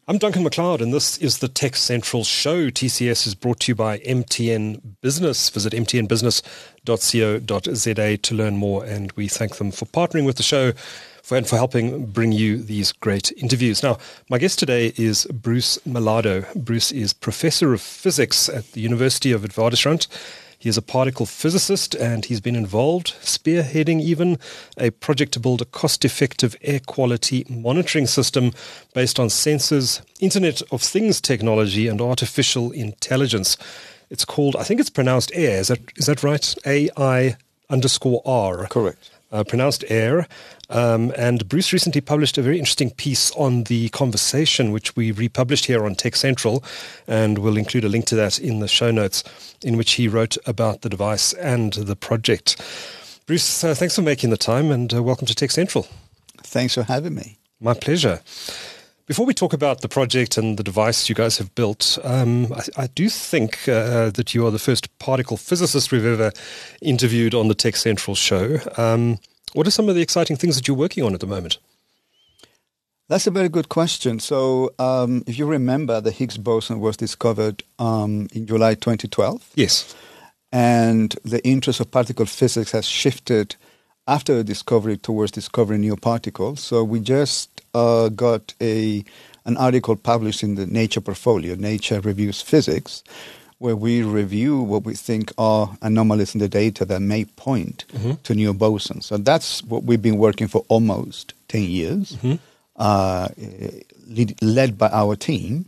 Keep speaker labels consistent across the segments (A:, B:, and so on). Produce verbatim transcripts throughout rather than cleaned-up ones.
A: I'm Duncan McLeod, and this is the Tech Central Show. T C S is brought to you by M T N Business. Visit m t n business dot co dot z a to learn more, and we thank them for partnering with the show for, and for helping bring you these great interviews. Now, my guest today is Bruce Malado. Bruce is Professor of Physics at the University of Witwatersrand. He is a particle physicist, and he's been involved, spearheading even, a project to build a cost-effective air quality monitoring system based on sensors, Internet of Things technology, and artificial intelligence. It's called, I think it's pronounced AIR. Is that is that right? A I underscore R.
B: Correct.
A: Uh, pronounced AIR. Um, and Bruce recently published a very interesting piece on the conversation, which we republished here on Tech Central, and we'll include a link to that in the show notes, in which he wrote about the device and the project. Bruce, uh, thanks for making the time, and uh, welcome to Tech Central.
B: Thanks for having me.
A: My pleasure. Before we talk about the project and the device you guys have built, um, I, I do think uh, that you are the first particle physicist we've ever interviewed on the Tech Central show. Um, what are some of the exciting things that you're working on at the moment?
B: That's a very good question. So um, if you remember, the Higgs boson was discovered um, in July twenty twelve.
A: Yes.
B: And the interest of particle physics has shifted after the discovery towards discovering new particles. So we just uh, got a an article published in the Nature portfolio, Nature Reviews Physics, where we review what we think are anomalies in the data that may point mm-hmm. to new bosons. So that's what we've been working for almost ten years, mm-hmm. uh, lead, led by our team.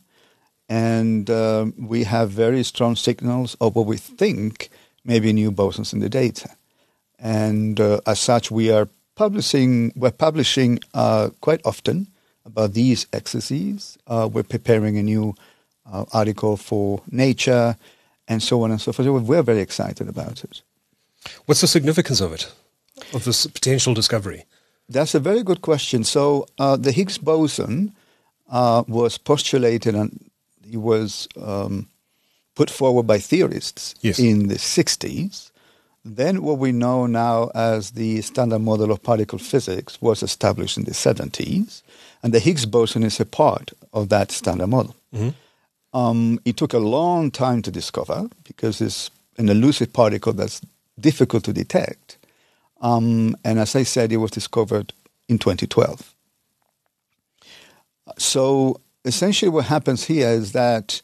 B: And uh, we have very strong signals of what we think may be new bosons in the data. And uh, as such, we are publishing, we're publishing uh, quite often about these exercises. Uh, we're preparing a new uh, article for Nature and so on and so forth. So we're very excited about it.
A: What's the significance of it, of this potential discovery?
B: That's a very good question. So uh, the Higgs boson uh, was postulated and it was um, put forward by theorists yes. in the sixties. Then what we know now as the Standard Model of Particle Physics was established in the seventies, and the Higgs boson is a part of that Standard Model. Mm-hmm. Um, it took a long time to discover because it's an elusive particle that's difficult to detect. Um, and as I said, it was discovered in twenty twelve. So essentially what happens here is that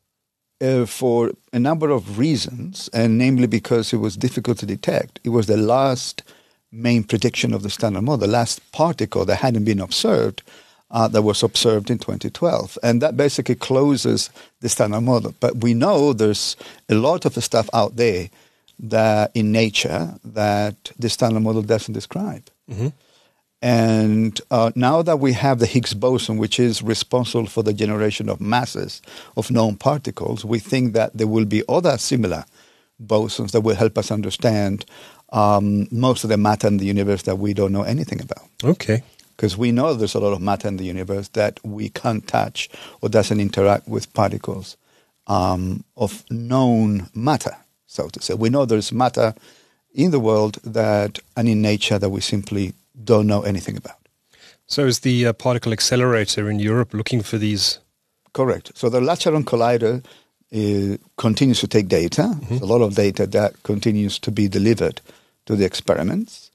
B: Uh, for a number of reasons, and namely because it was difficult to detect, it was the last main prediction of the Standard Model, the last particle that hadn't been observed, uh, that was observed in twenty twelve. And that basically closes the Standard Model. But we know there's a lot of stuff out there that in nature that the Standard Model doesn't describe. Mm-hmm. And uh, now that we have the Higgs boson, which is responsible for the generation of masses of known particles, we think that there will be other similar bosons that will help us understand um, most of the matter in the universe that we don't know anything about.
A: Okay.
B: Because we know there's a lot of matter in the universe that we can't touch or doesn't interact with particles um, of known matter, so to say. We know there's matter in the world that and in nature that we simply don't know anything about.
A: So is the uh, particle accelerator in Europe looking for these?
B: Correct. So the Large Hadron Collider uh, continues to take data. Mm-hmm. There's a lot of data that continues to be delivered to the experiments.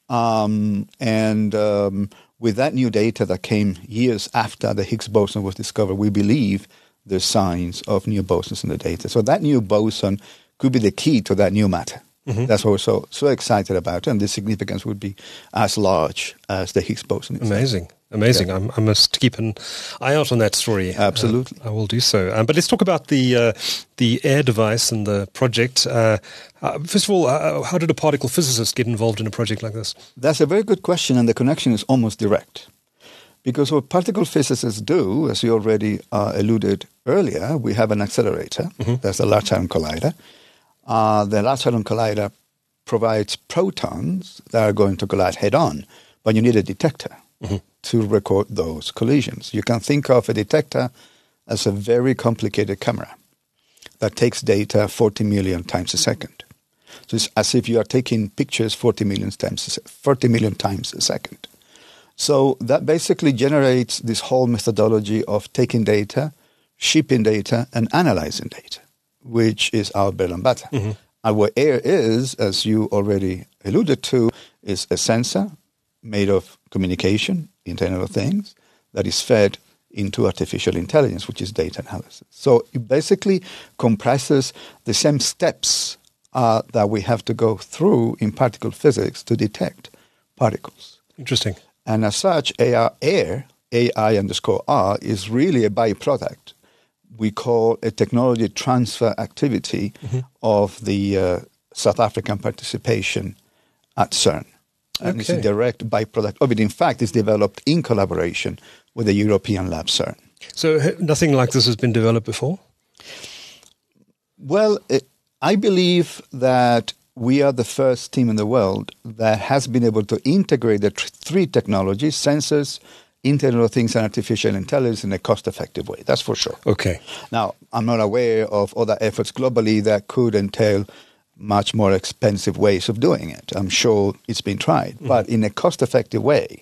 B: Um, and um, with that new data that came years after the Higgs boson was discovered, we believe there's signs of new bosons in the data. So that new boson could be the key to that new matter. Mm-hmm. That's what we're so so excited about, and the significance would be as large as the Higgs boson itself.
A: Amazing, amazing. Yeah. I must keep an eye out on that story.
B: Absolutely,
A: uh, I will do so. Um, but let's talk about the uh, the AIR device and the project. Uh, uh, first of all, uh, how did a particle physicist get involved in a project like this?
B: That's a very good question, and the connection is almost direct. Because what particle physicists do, as you already uh, alluded earlier, we have an accelerator. Mm-hmm. That's the Large Hadron Collider. Uh, the Large Hadron Collider provides protons that are going to collide head-on, but you need a detector mm-hmm. to record those collisions. You can think of a detector as a very complicated camera that takes data forty million times a second. So it's as if you are taking pictures forty million times a, forty million times a second. So that basically generates this whole methodology of taking data, shipping data, and analyzing data, which is our bread and butter. Mm-hmm. And what air is, as you already alluded to, is a sensor made of communication, Internet of Things, that is fed into artificial intelligence, which is data analysis. So it basically comprises the same steps uh, that we have to go through in particle physics to detect particles.
A: Interesting.
B: And as such, A I, air, A I underscore R, is really a byproduct. We call a technology transfer activity mm-hmm. of the uh, South African participation at CERN. And okay. It's a direct byproduct of it. In fact, it's developed in collaboration with the European lab CERN.
A: So nothing like this has been developed before?
B: Well, it, I believe that we are the first team in the world that has been able to integrate the tr- three technologies, sensors, Internet of Things, and artificial intelligence in a cost-effective way. That's for sure.
A: Okay.
B: Now, I'm not aware of other efforts globally that could entail much more expensive ways of doing it. I'm sure it's been tried. Mm-hmm. But in a cost-effective way,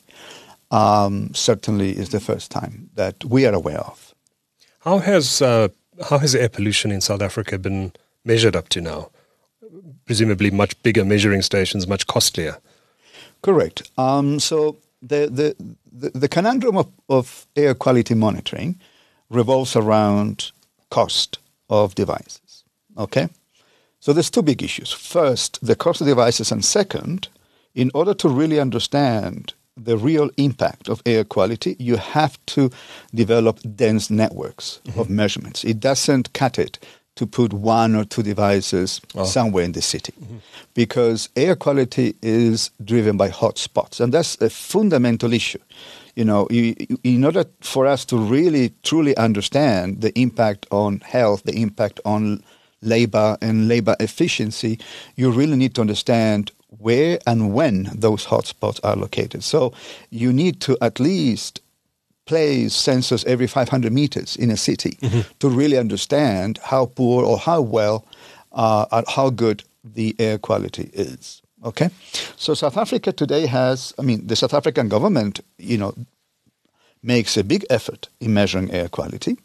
B: um, certainly is the first time that we are aware of.
A: How has uh, how has air pollution in South Africa been measured up to now? Presumably much bigger measuring stations, much costlier.
B: Correct. Um, so the, the, the, the conundrum of, of air quality monitoring revolves around cost of devices. Okay? So there's two big issues. First, the cost of devices, and second, in order to really understand the real impact of air quality, you have to develop dense networks mm-hmm. of measurements. It doesn't cut it to put one or two devices oh. somewhere in the city mm-hmm. because air quality is driven by hotspots, and that's a fundamental issue. You know, you, in order for us to really, truly understand the impact on health, the impact on labor and labor efficiency, you really need to understand where and when those hotspots are located. So you need to at least place sensors every five hundred meters in a city mm-hmm. to really understand how poor or how well uh, or how good the air quality is. Okay? So South Africa today has, I mean, the South African government, you know, makes a big effort in measuring air quality.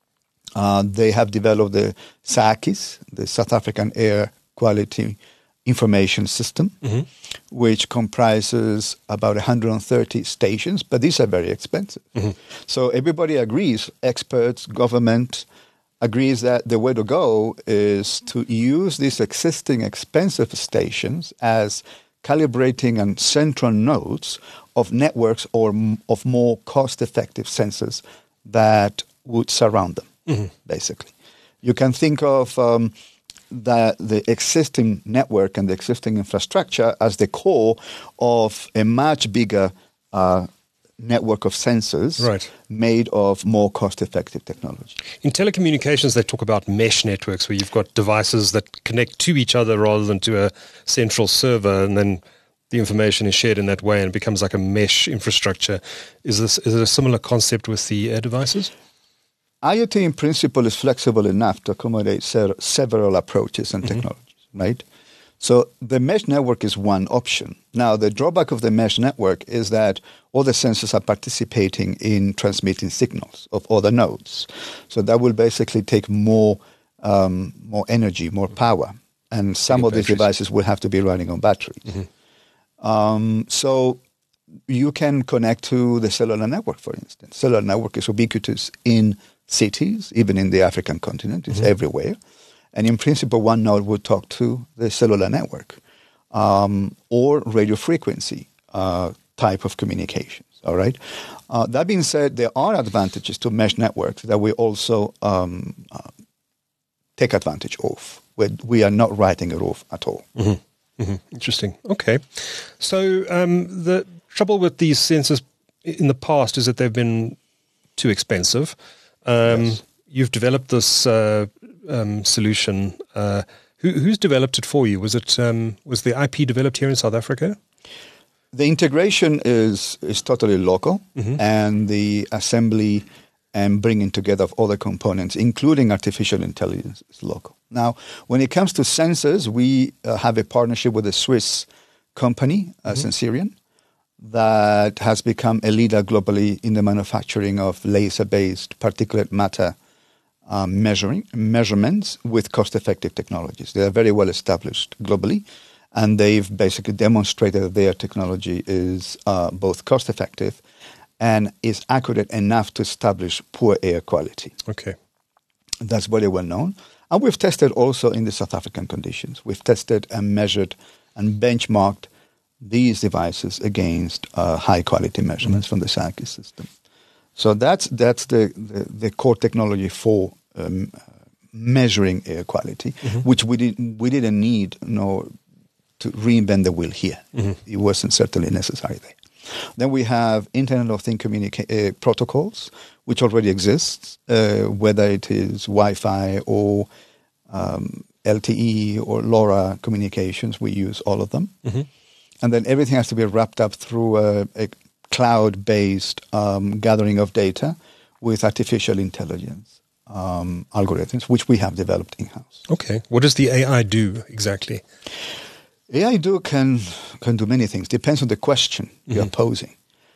B: Uh, they have developed the SAAQIS, the South African Air Quality Information System, mm-hmm. which comprises about one hundred thirty stations, but these are very expensive. Mm-hmm. So everybody agrees, experts, government, agrees that the way to go is to use these existing expensive stations as calibrating and central nodes of networks or m- of more cost-effective sensors that would surround them. Mm-hmm. Basically, you can think of um, the, the existing network and the existing infrastructure as the core of a much bigger uh, network of sensors
A: right.
B: made of more cost-effective technology.
A: In telecommunications, they talk about mesh networks, where you've got devices that connect to each other rather than to a central server, and then the information is shared in that way and it becomes like a mesh infrastructure. Is this is it a similar concept with the air devices?
B: IoT in principle is flexible enough to accommodate ser- several approaches and mm-hmm. technologies, right? So the mesh network is one option. Now, the drawback of the mesh network is that all the sensors are participating in transmitting signals of other nodes. So that will basically take more um, more energy, more power. And some Big of batteries. These devices will have to be running on batteries. Mm-hmm. Um, so you can connect to the cellular network, for instance. Cellular network is ubiquitous in cities, even in the African continent. It's mm-hmm. everywhere. And in principle, one node would talk to the cellular network um, or radio frequency uh, type of communications, all right? Uh, that being said, there are advantages to mesh networks that we also um, uh, take advantage of. Where we are not writing it off at all.
A: Mm-hmm. Mm-hmm. Interesting. Okay. So um, the trouble with these sensors in the past is that they've been too expensive. Um, yes. You've developed this uh, um, solution. Uh, who, who's developed it for you? Was it um, was the I P developed here in South Africa?
B: The integration is is totally local, mm-hmm. and the assembly and bringing together of other components, including artificial intelligence, is local. Now, when it comes to sensors, we uh, have a partnership with a Swiss company, uh, mm-hmm. Sensirion. that has become a leader globally in the manufacturing of laser-based particulate matter um, measuring measurements with cost-effective technologies. They are very well established globally, and they've basically demonstrated that their technology is uh, both cost-effective and is accurate enough to establish poor air quality.
A: Okay.
B: That's very well known. And we've tested also in the South African conditions. We've tested and measured and benchmarked these devices against uh, high-quality measurements mm-hmm. from the SANKI system. So that's that's the, the, the core technology for um, measuring air quality, mm-hmm. which we didn't we didn't need you know, to reinvent the wheel here. Mm-hmm. It wasn't certainly necessary there. Then we have Internet of Things communica- uh, protocols, which already exists, uh, whether it is Wi-Fi or um, L T E or LoRa communications. We use all of them. Mm-hmm. And then everything has to be wrapped up through a, a cloud-based um, gathering of data with artificial intelligence um, algorithms, which we have developed in-house.
A: Okay. What does the A I do exactly?
B: A I do can can do many things. Depends on the question mm-hmm. you're posing.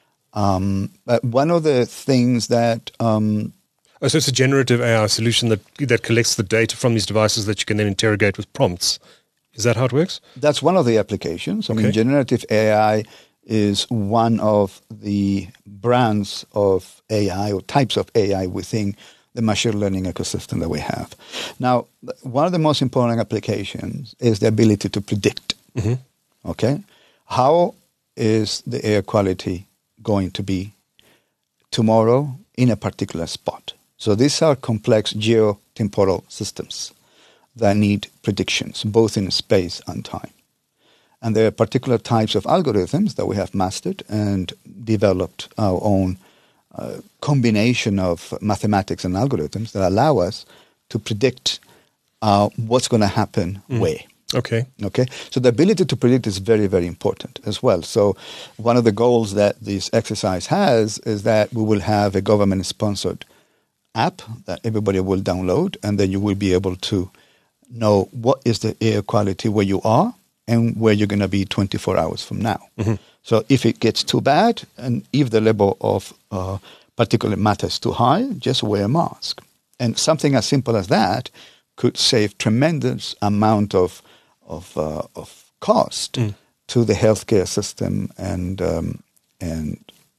B: Um, but one of the things that um,
A: oh, so it's a generative A I solution that that collects the data from these devices that you can then interrogate with prompts. Is that how it works?
B: That's one of the applications. I
A: okay.
B: mean, generative A I is one of the brands of A I or types of A I within the machine learning ecosystem that we have. Now, one of the most important applications is the ability to predict. Mm-hmm. Okay, how is the air quality going to be tomorrow in a particular spot? So these are complex geotemporal systems that need predictions, both in space and time. And there are particular types of algorithms that we have mastered and developed our own uh, combination of mathematics and algorithms that allow us to predict uh, what's going to happen mm. where.
A: Okay.
B: Okay. So the ability to predict is very, very important as well. So one of the goals that this exercise has is that we will have a government-sponsored app that everybody will download, and then you will be able to know what is the air quality where you are and where you're going to be twenty-four hours from now. Mm-hmm. So if it gets too bad, and if the level of uh, particulate matter is too high, just wear a mask. And something as simple as that could save tremendous amount of of uh, of cost mm. to the healthcare system and um, and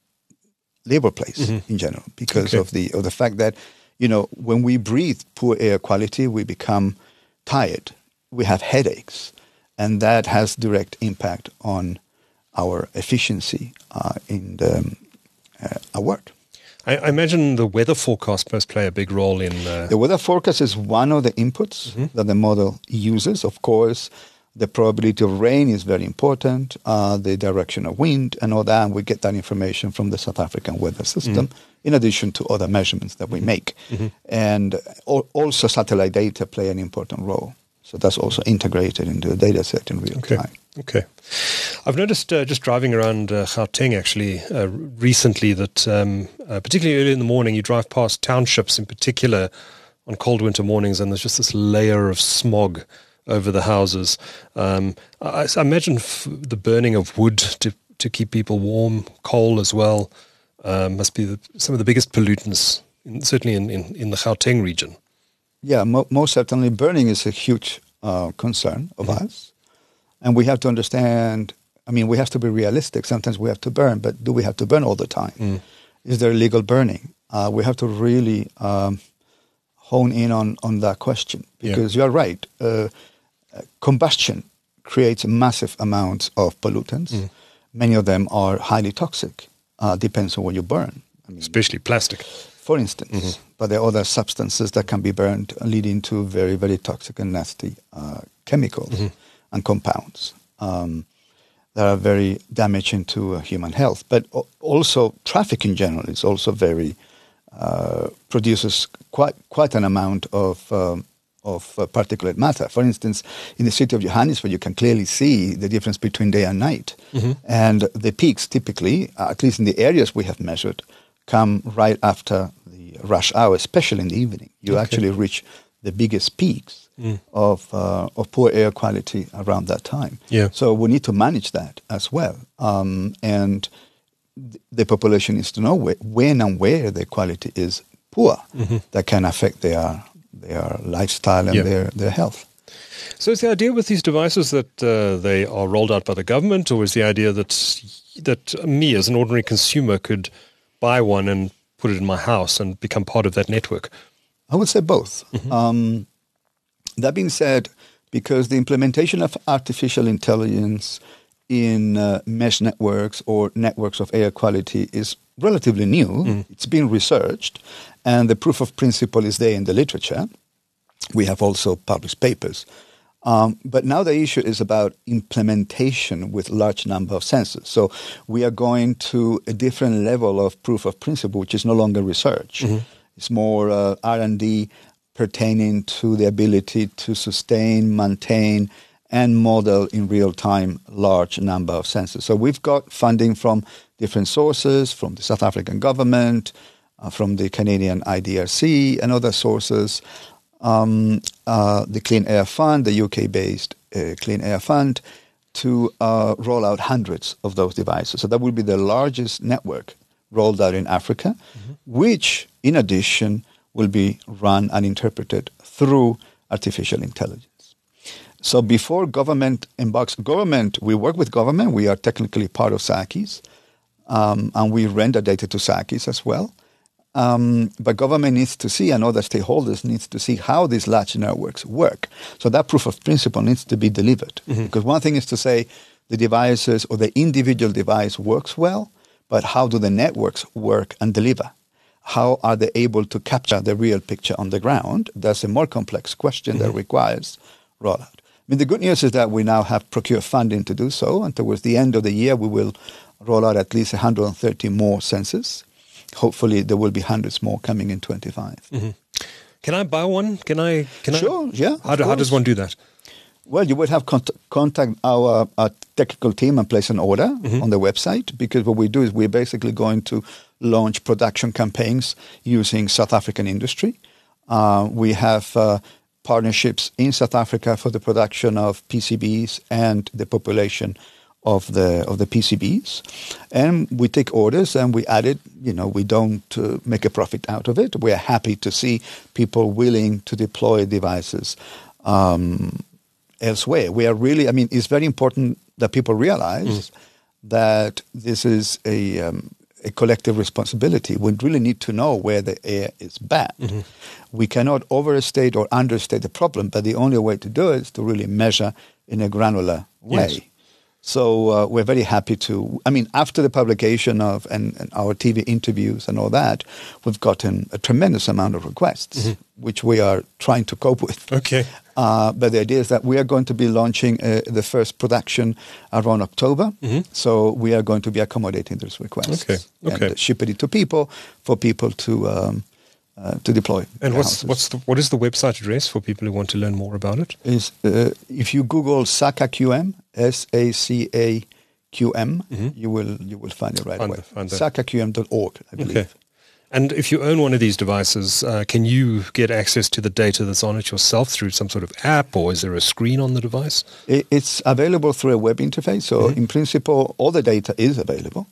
B: labor place mm-hmm. in general, because okay. of the of the fact that, you know, when we breathe poor air quality, we become tired, we have headaches, and that has direct impact on our efficiency uh, in the, uh, our work.
A: I, I imagine the weather forecast must play a big role in... Uh...
B: The weather forecast is one of the inputs mm-hmm. that the model uses. Of course, the probability of rain is very important, uh, the direction of wind and all that, and we get that information from the South African weather system, mm-hmm. in addition to other measurements that we make. Mm-hmm. And also satellite data play an important role. So that's also integrated into the data set in real
A: okay.
B: time.
A: Okay. I've noticed uh, just driving around uh, Gauteng actually uh, recently that um, uh, particularly early in the morning you drive past townships in particular on cold winter mornings, and there's just this layer of smog over the houses. Um, I, I imagine f- the burning of wood to, to keep people warm, coal as well, um, must be the, some of the biggest pollutants, in, certainly in, in, in the Gauteng region.
B: Yeah, mo- most certainly burning is a huge uh, concern of mm-hmm. us. And we have to understand, I mean, we have to be realistic. Sometimes we have to burn, but do we have to burn all the time? Mm. Is there illegal burning? Uh, we have to really um, hone in on, on that question, because yeah. you're right. Uh, combustion creates massive amounts of pollutants. Mm. Many of them are highly toxic. Uh, depends on what you burn. I mean,
A: especially plastic.
B: For instance. Mm-hmm. But there are other substances that can be burned, leading to very, very toxic and nasty uh, chemicals. Mm-hmm. and compounds um, that are very damaging to uh, human health. But o- also traffic in general is also very, uh, produces quite quite an amount of um, of uh, particulate matter. For instance, in the city of Johannesburg, you can clearly see the difference between day and night. Mm-hmm. And the peaks typically, uh, at least in the areas we have measured, come right after the rush hour, especially in the evening. You okay. actually reach the biggest peaks mm. of uh, of poor air quality around that time.
A: Yeah.
B: So we need to manage that as well. Um, and th- the population needs to know wh- when and where the quality is poor. Mm-hmm. That can affect their their lifestyle and yeah. their, their health.
A: So is the idea with these devices that uh, they are rolled out by the government, or is the idea that that me as an ordinary consumer could buy one and put it in my house and become part of that network?
B: I would say both. Mm-hmm. Um, that being said, because the implementation of artificial intelligence in uh, mesh networks or networks of air quality is relatively new, mm. it's been researched, and the proof of principle is there in the literature. We have also published papers. Um, but now the issue is about implementation with large number of sensors. So we are going to a different level of proof of principle, which is no longer research. Mm-hmm. It's more uh, R and D pertaining to the ability to sustain, maintain, and model in real time large number of sensors. So we've got funding from different sources, from the South African government, uh, from the Canadian I D R C, and other sources. Um, uh, the Clean Air Fund, the U K-based uh, Clean Air Fund, to uh, roll out hundreds of those devices. So that will be the largest network rolled out in Africa, mm-hmm. which, in addition, will be run and interpreted through artificial intelligence. So before government embarks, government, we work with government. We are technically part of SACIS, um, and we render data to SACIS as well. Um, but government needs to see, and other stakeholders needs to see how these large networks work. So that proof of principle needs to be delivered. Mm-hmm. Because one thing is to say the devices or the individual device works well, but how do the networks work and deliver? How are they able to capture the real picture on the ground? That's a more complex question mm-hmm. that requires rollout. I mean, the good news is that we now have procured funding to do so, and towards the end of the year we will roll out at least one hundred thirty more sensors. Hopefully, there will be hundreds more coming in twenty-five.
A: Mm-hmm. Can I buy one? Can I? Can
B: sure,
A: I?
B: yeah.
A: How, do, how does one do that?
B: Well, you would have cont- contact our, our technical team and place an order mm-hmm. on the website, because what we do is we're basically going to launch production campaigns using South African industry. Uh, we have uh, partnerships in South Africa for the production of P C Bs and the population of the of the P C Bs, and we take orders and we add it. You know, we don't uh, make a profit out of it. We are happy to see people willing to deploy devices um, elsewhere. We are really, I mean, it's very important that people realize mm. that this is a um, a collective responsibility. We really need to know where the air is bad. Mm-hmm. We cannot overstate or understate the problem, but the only way to do it is to really measure in a granular way. Yes. So uh, we're very happy to, I mean, after the publication of and, and our T V interviews and all that, we've gotten a tremendous amount of requests, mm-hmm. which we are trying to cope with.
A: Okay.
B: Uh, but the idea is that we are going to be launching uh, the first production around October. Mm-hmm. So we are going to be accommodating those requests.
A: Okay. Okay.
B: And shipping it to people for people to um, uh, to deploy.
A: And what's what's the, what is the website address for people who want to learn more about it?
B: Is uh, if you Google SACAQM, S A C A Q M, mm-hmm. you will you will find it right
A: find
B: away.
A: The,
B: SACA Q M dot org, I believe.
A: Okay. And if you own one of these devices, uh, can you get access to the data that's on it yourself through some sort of app, or is there a screen on the device?
B: It, it's available through a web interface. So mm-hmm. in principle, all the data is available.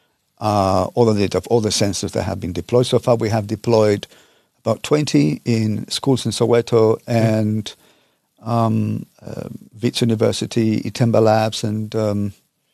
B: Uh, all the data of all the sensors that have been deployed. So far, we have deployed about twenty in schools in Soweto and mm-hmm. um, uh, Wits University, Itemba Labs, and um,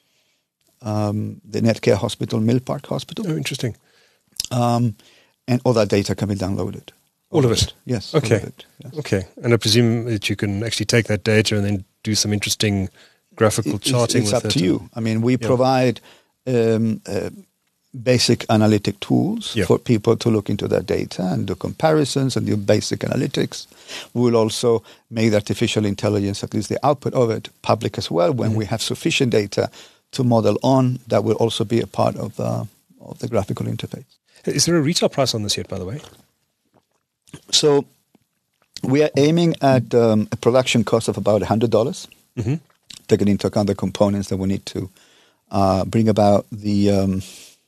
B: um, the Netcare Hospital, Mill Park Hospital.
A: Oh, interesting.
B: Um, and all that data can be downloaded.
A: All, all of it? it?
B: Yes.
A: Okay.
B: All of it, yes.
A: Okay. And I presume that you can actually take that data and then do some interesting graphical
B: it,
A: charting
B: it's,
A: with
B: it. It's
A: it.
B: up to you. I mean, we
A: yeah.
B: provide um, uh, basic analytic tools yeah. for people to look into their data and do comparisons and do basic analytics. We will also make the artificial intelligence, at least the output of it, public as well. When mm-hmm. we have sufficient data to model on, that will also be a part of, uh, of the graphical interface.
A: Is there a retail price on this yet, by the way?
B: So we are aiming at um, a production cost of about one hundred dollars, mm-hmm. taking into account the components that we need to uh, bring about the um,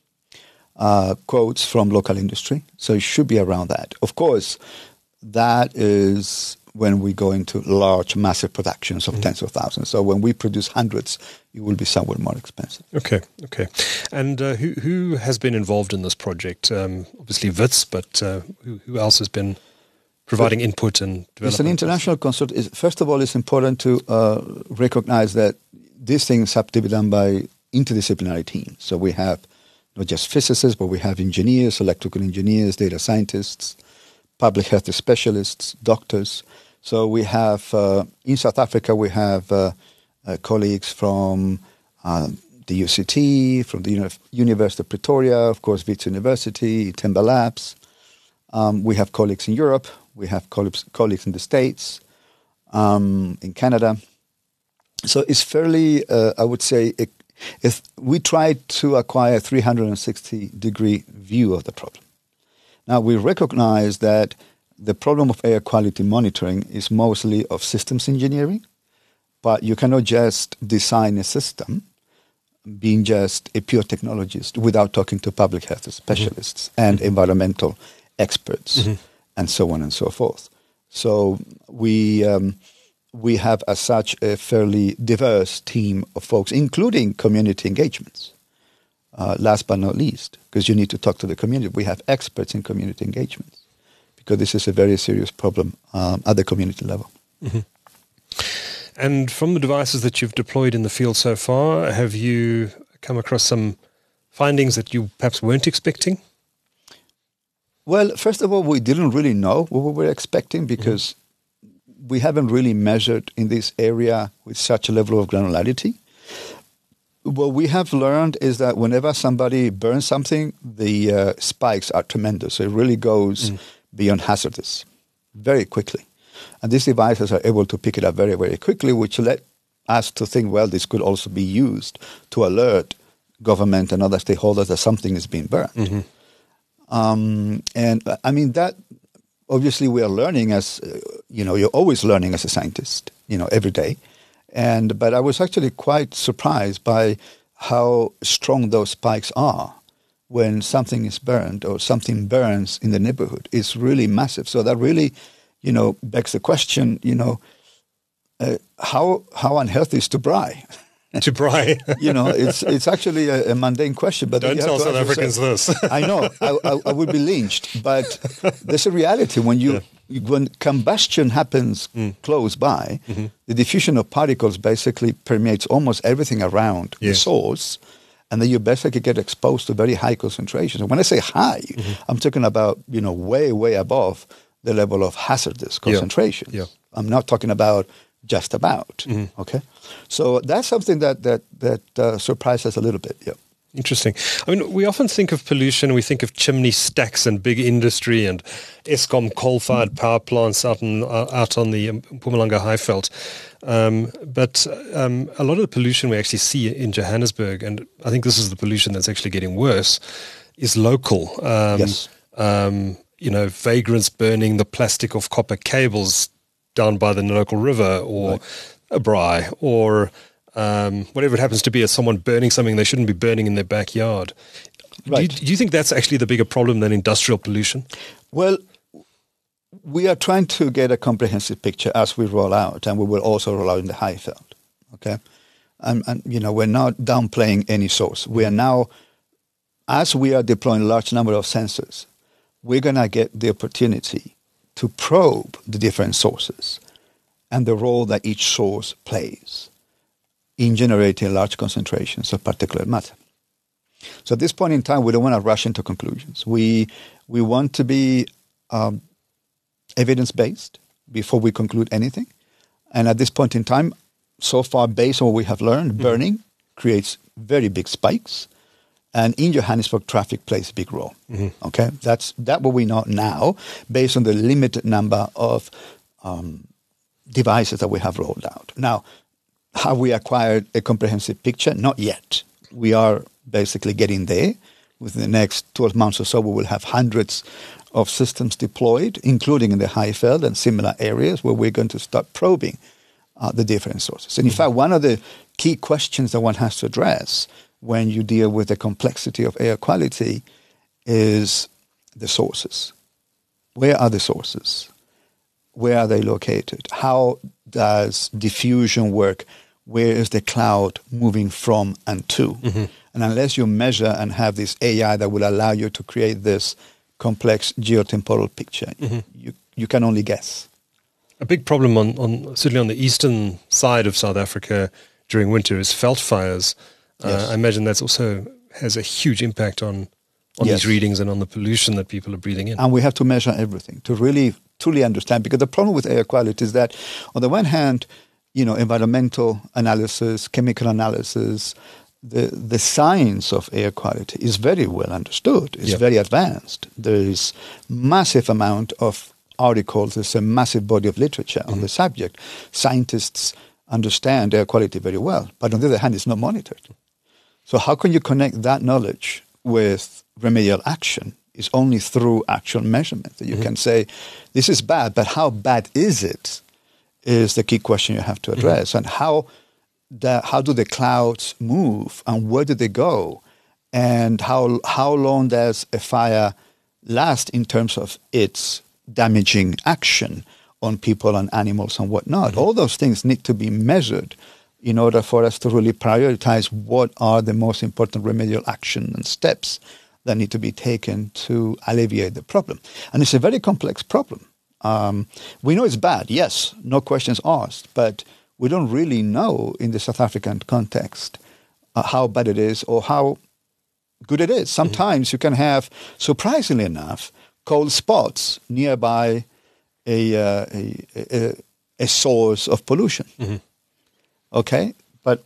B: uh, quotes from local industry. So it should be around that. Of course, that is when we go into large, massive productions of mm-hmm. tens of thousands. So when we produce hundreds, it will be somewhat more expensive.
A: Okay, okay. And uh, who who has been involved in this project? Um, obviously Wits, but uh, who, who else has been providing input and development?
B: It's an international consortium. First of all, it's important to uh, recognize that these things have to be done by interdisciplinary teams. So we have not just physicists, but we have engineers, electrical engineers, data scientists, public health specialists, doctors. So we have, uh, in South Africa, we have uh, uh, colleagues from uh, the U C T, from the Uni- University of Pretoria, of course, Wits University, Timber Labs. Um, we have colleagues in Europe. We have colleagues, colleagues in the States, um, in Canada. So it's fairly, uh, I would say, it, if we tried to acquire a three hundred sixty degree view of the problem. Now, we recognize that the problem of air quality monitoring is mostly of systems engineering, but you cannot just design a system being just a pure technologist without talking to public health specialists mm-hmm. and mm-hmm. environmental experts mm-hmm. and so on and so forth. So we um, we have as such a fairly diverse team of folks, including community engagements. Uh, last but not least, because you need to talk to the community. We have experts in community engagements because this is a very serious problem um, at the community level.
A: Mm-hmm. And from the devices that you've deployed in the field so far, have you come across some findings that you perhaps weren't expecting?
B: Well, first of all, we didn't really know what we were expecting because mm-hmm. we haven't really measured in this area with such a level of granularity. What we have learned is that whenever somebody burns something, the uh, spikes are tremendous. So it really goes mm. beyond hazardous very quickly. And these devices are able to pick it up very, very quickly, which led us to think, well, this could also be used to alert government and other stakeholders that something is being burned. Mm-hmm. Um, and I mean, that obviously we are learning as, uh, you know, you're always learning as a scientist, you know, every day. And but I was actually quite surprised by how strong those spikes are when something is burned or something burns in the neighborhood. It's really massive. So that really, you know, begs the question, you know, uh, how how unhealthy is to braai?
A: To braai.
B: You know, it's it's actually a, a mundane question. But
A: don't tell South Africans say, this.
B: I know, I, I, I would be lynched. But there's a reality when you... Yeah. When combustion happens mm. close by, mm-hmm. the diffusion of particles basically permeates almost everything around yes. the source, and then you basically get exposed to very high concentrations. And when I say high, mm-hmm. I'm talking about, you know, way, way above the level of hazardous concentrations. Yeah. Yeah. I'm not talking about just about, mm-hmm. okay? So that's something that that, that uh, surprised us a little bit, yeah.
A: Interesting. I mean, we often think of pollution, we think of chimney stacks and big industry and Eskom coal-fired power plants out, in, uh, out on the Mpumalanga Highveld. Um, but um, a lot of the pollution we actually see in Johannesburg, and I think this is the pollution that's actually getting worse, is local. Um,
B: yes.
A: Um, you know, vagrants burning the plastic of copper cables down by the local river, or right. a braai, or... Um, whatever it happens to be, as someone burning something they shouldn't be burning in their backyard.
B: Right.
A: Do, you, do you think that's actually the bigger problem than industrial pollution?
B: Well, we are trying to get a comprehensive picture as we roll out, and we will also roll out in the Highveld. Okay, and, and you know, we're not downplaying any source. We are now, as we are deploying a large number of sensors, we're going to get the opportunity to probe the different sources and the role that each source plays in generating large concentrations of particulate matter. So at this point in time, we don't want to rush into conclusions. We we want to be um, evidence-based before we conclude anything. And at this point in time, so far, based on what we have learned, mm-hmm. burning creates very big spikes. And in Johannesburg, traffic plays a big role. Mm-hmm. Okay, that's that what we know now, based on the limited number of um, devices that we have rolled out. Now, have we acquired a comprehensive picture? Not yet. We are basically getting there. Within the next twelve months or so, we will have hundreds of systems deployed, including in the Highveld and similar areas where we're going to start probing uh, the different sources. And in fact, one of the key questions that one has to address when you deal with the complexity of air quality is the sources. Where are the sources? where are they located? How does diffusion work? Where is the cloud moving from and to? Mm-hmm. And unless you measure and have this A I that will allow you to create this complex geotemporal picture, mm-hmm. you, you can only guess.
A: A big problem on, on certainly on the eastern side of South Africa during winter is veld fires.
B: Yes.
A: Uh, I imagine that's also has a huge impact on, on
B: yes.
A: these readings and on the pollution that people are breathing in.
B: And we have to measure everything to really truly understand, because the problem with air quality is that on the one hand, you know, environmental analysis, chemical analysis, the the science of air quality is very well understood. It's yep. very advanced. There is massive amount of articles. There's a massive body of literature mm-hmm. on the subject. Scientists understand air quality very well, but on the other hand, it's not monitored. So how can you connect that knowledge with remedial action? It's only through actual measurement that you mm-hmm. can say, this is bad, but how bad is it is the key question you have to address. Mm-hmm. And how the, how do the clouds move and where do they go? And how how long does a fire last in terms of its damaging action on people and animals and whatnot? Mm-hmm. All those things need to be measured in order for us to really prioritize what are the most important remedial action and steps that need to be taken to alleviate the problem. And it's a very complex problem. Um, we know it's bad, yes, no questions asked, but we don't really know in the South African context uh, how bad it is or how good it is. Sometimes mm-hmm. you can have, surprisingly enough, cold spots nearby a, uh, a, a, a source of pollution. Mm-hmm. Okay? But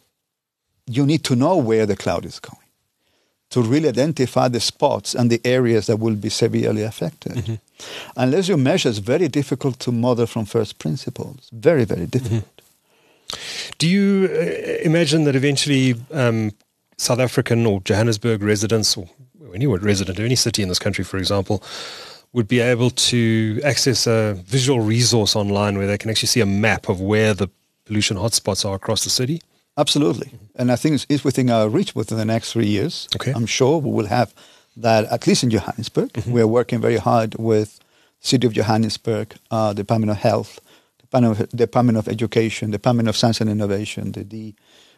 B: you need to know where the cloud is going to really identify the spots and the areas that will be severely affected. Mm-hmm. Unless you measure, it's very difficult to model from first principles. Very, very difficult.
A: Mm-hmm. Do you uh, imagine that eventually um, South African or Johannesburg residents, or any resident of any city in this country, for example, would be able to access a visual resource online where they can actually see a map of where the pollution hotspots are across the city?
B: Absolutely. Mm-hmm. And I think it's, it's within our reach within the next three years.
A: Okay.
B: I'm sure we will have that, at least in Johannesburg. Mm-hmm. We're working very hard with City of Johannesburg, uh, Department of Health, Department of, Department of Education, Department of Science and Innovation, the, D,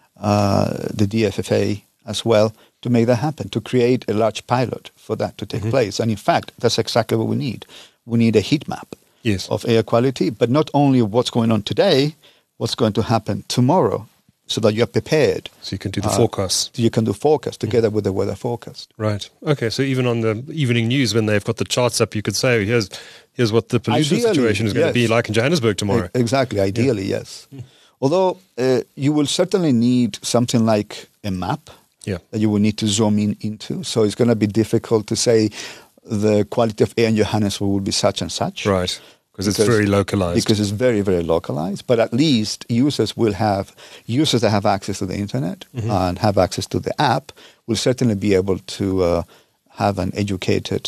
B: uh, the D F F A as well, to make that happen, to create a large pilot for that to take mm-hmm. place. And in fact, that's exactly what we need. We need a heat map
A: yes.
B: of air quality, but not only what's going on today, what's going to happen tomorrow, so that you're prepared.
A: So you can do the
B: uh,
A: forecast.
B: You can do forecast together mm-hmm. with the weather forecast.
A: Right. Okay, so even on the evening news, when they've got the charts up, you could say, here's here's what the pollution ideally, situation is going yes. to be like in Johannesburg tomorrow.
B: Exactly, ideally, yeah. yes. Mm-hmm. Although uh, you will certainly need something like a map
A: yeah.
B: that you will need to zoom in into. So it's going to be difficult to say the quality of air in Johannesburg will be such and such.
A: Right. Because it's very localized.
B: Because it's very, very localized. But at least users will have, users that have access to the internet mm-hmm. and have access to the app will certainly be able to uh, have an educated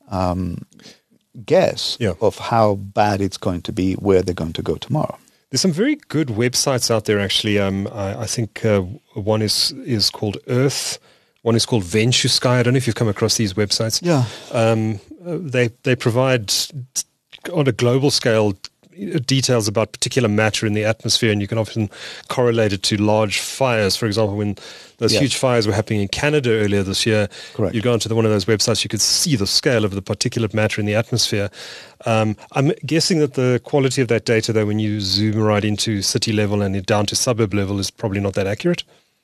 B: um, guess
A: yeah.
B: of how bad it's going to be, where they're going to go tomorrow.
A: There's some very good websites out there, actually. Um, I, I think uh, one is, is called Earth. One is called VentureSky. I don't know if you've come across these websites.
B: Yeah.
A: Um, they, they provide on a global scale details about particular matter in the atmosphere, and you can often correlate it to large fires. For example, when those yes. huge fires were happening in Canada earlier this year,
B: Correct.
A: you go onto the, one of those websites, you could see the scale of the particulate matter in the atmosphere. Um, I'm guessing that the quality of that data, though, when you zoom right into city level and down to suburb level, is probably not that accurate.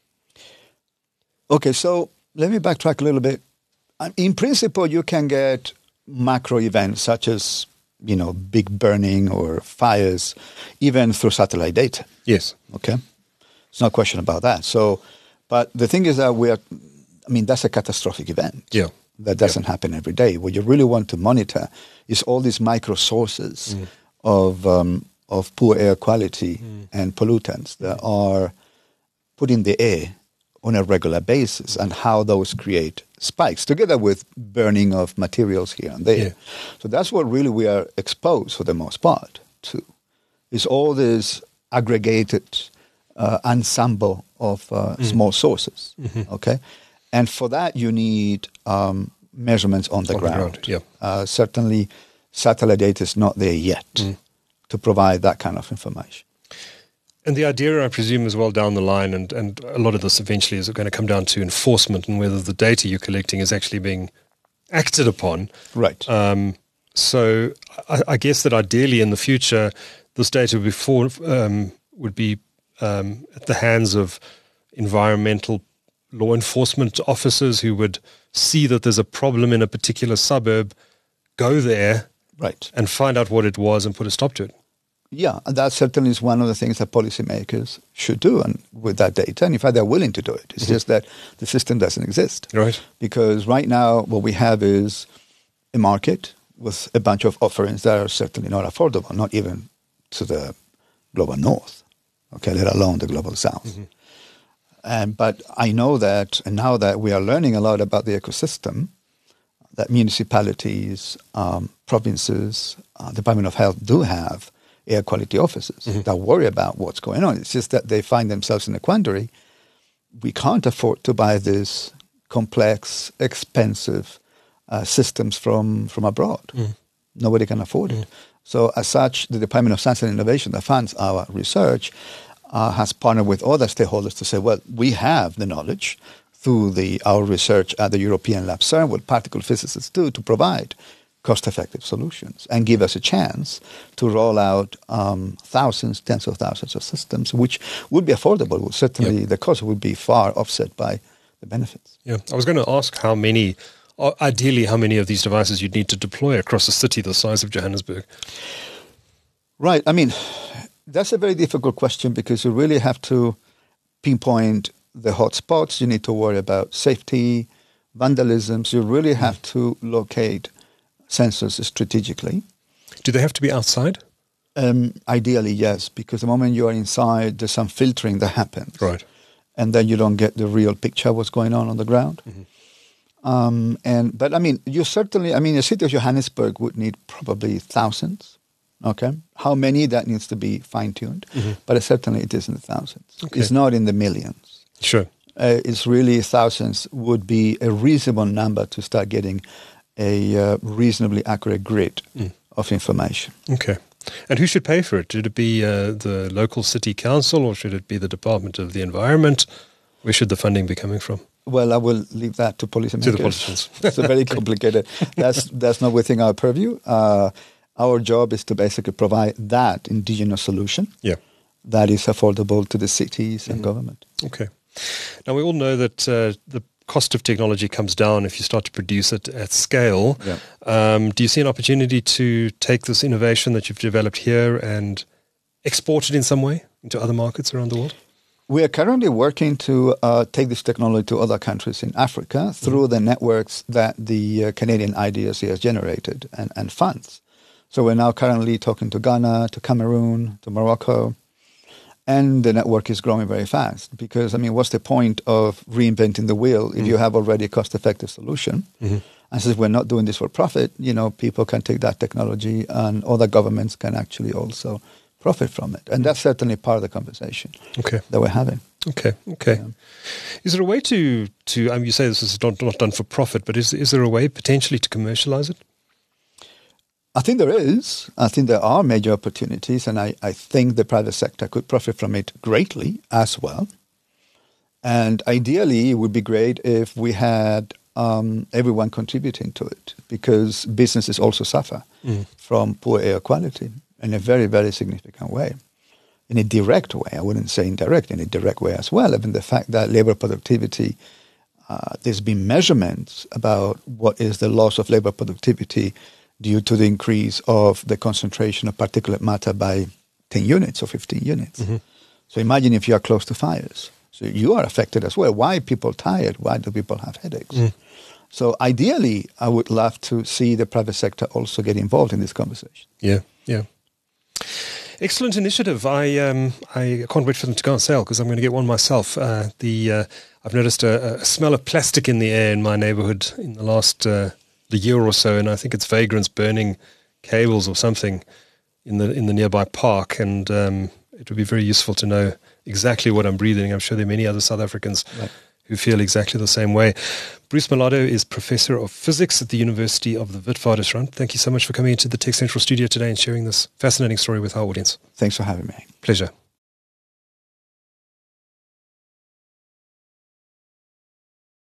B: Okay, so let me backtrack a little bit. In principle, you can get macro events such as you know, big burning or fires, even through satellite data.
A: Yes.
B: Okay. There's no question about that. So, but the thing is that we are, I mean, that's a catastrophic event.
A: Yeah.
B: That doesn't
A: yeah.
B: happen every day. What you really want to monitor is all these micro sources mm. of um, of poor air quality mm. and pollutants that mm. are put in the air on a regular basis, and how those create spikes, together with burning of materials here and there. Yeah. So that's what really we are exposed for the most part to, is all this aggregated uh, ensemble of uh, mm. small sources, mm-hmm. okay? And for that you need um, measurements on the
A: on
B: ground.
A: The ground yeah.
B: uh, certainly satellite data is not there yet. Mm. to provide that kind of information.
A: And the idea, I presume, as well down the line, and, and a lot of this eventually is going to come down to enforcement and whether the data you're collecting is actually being acted upon.
B: Right.
A: Um, so I, I guess that ideally in the future, this data before um, would be um, at the hands of environmental law enforcement officers who would see that there's a problem in a particular suburb, go there,
B: right,
A: and find out what it was and put a stop to it.
B: Yeah, and that certainly is one of the things that policymakers should do, and with that data. And in fact, they're willing to do it. It's mm-hmm. just that the system doesn't exist.
A: Right.
B: Because right now, what we have is a market with a bunch of offerings that are certainly not affordable, not even to the global north, okay, let alone the global south. Mm-hmm. And, but I know that, and now that we are learning a lot about the ecosystem, that municipalities, um, provinces, uh, Department of Health do have air quality officers mm-hmm. that worry about what's going on. It's just that they find themselves in a quandary. We can't afford to buy these complex, expensive uh, systems from, from abroad. Mm. Nobody can afford mm. it. So as such, the Department of Science and Innovation that funds our research uh, has partnered with other stakeholders to say, well, we have the knowledge through the our research at the European Lab CERN, what particle physicists do to provide cost-effective solutions and give us a chance to roll out um, thousands, tens of thousands of systems, which would be affordable. Certainly yep. the cost would be far offset by the benefits.
A: Yeah, I was going to ask how many, ideally how many of these devices you'd need to deploy across a city the size of Johannesburg.
B: Right. I mean, that's a very difficult question because you really have to pinpoint the hot spots. You need to worry about safety, vandalism. So you really have mm. to locate sensors strategically.
A: Do they have to be outside?
B: Um, ideally, yes, because the moment you are inside, there's some filtering that happens.
A: Right.
B: And then you don't get the real picture of what's going on on the ground. Mm-hmm. Um, and But, I mean, you certainly, I mean, the city of Johannesburg would need probably thousands, okay? How many, that needs to be fine-tuned. Mm-hmm. But certainly it is in the thousands. Okay. It's not in the millions.
A: Sure.
B: Uh, it's really thousands would be a reasonable number to start getting a uh, reasonably accurate grid mm. of information.
A: Okay. And who should pay for it? Should it be uh, the local city council or should it be the Department of the Environment? Where should the funding be coming from?
B: Well, I will leave that to policymakers.
A: To the politicians.
B: It's very complicated. That's that's not within our purview. Uh, our job is to basically provide that indigenous solution
A: yeah.
B: that is affordable to the cities mm-hmm. and government.
A: Okay. Now, we all know that uh, the cost of technology comes down if you start to produce it at scale.
B: Yeah.
A: Um, do you see an opportunity to take this innovation that you've developed here and export it in some way into other markets around the world?
B: We are currently working to uh, take this technology to other countries in Africa through mm-hmm. the networks that the uh, Canadian I D R C has generated and, and funds. So we're now currently talking to Ghana, to Cameroon, to Morocco. And the network is growing very fast because, I mean, what's the point of reinventing the wheel if mm. you have already a cost-effective solution? Mm-hmm. And since we're not doing this for profit, you know, people can take that technology and other governments can actually also profit from it. And that's certainly part of the conversation
A: okay.
B: that we're having.
A: Okay, okay. Yeah. Is there a way to, to um, you say this is not, not done for profit, but is, is there a way potentially to commercialize it?
B: I think there is. I think there are major opportunities, and I, I think the private sector could profit from it greatly as well. And ideally, it would be great if we had um, everyone contributing to it, because businesses also suffer mm. from poor air quality in a very, very significant way. In a direct way, I wouldn't say indirect, in a direct way as well. Even the fact that labor productivity, uh, there's been measurements about what is the loss of labor productivity due to the increase of the concentration of particulate matter by ten units or fifteen units. Mm-hmm. So imagine if you are close to fires. So you are affected as well. Why are people tired? Why do people have headaches? Mm. So ideally, I would love to see the private sector also get involved in this conversation.
A: Yeah, yeah. Excellent initiative. I um, I can't wait for them to go on sale because I'm going to get one myself. Uh, the uh, I've noticed a, a smell of plastic in the air in my neighborhood in the last uh, the year or so, and I think it's vagrants burning cables or something in the in the nearby park, and um, it would be very useful to know exactly what I'm breathing. I'm sure there are many other South Africans
B: right.
A: who feel exactly the same way. Bruce Malado is Professor of Physics at the University of the Witwatersrand. Thank you so much for coming into the Tech Central studio today and sharing this fascinating story with our audience.
B: Thanks for having me.
A: Pleasure.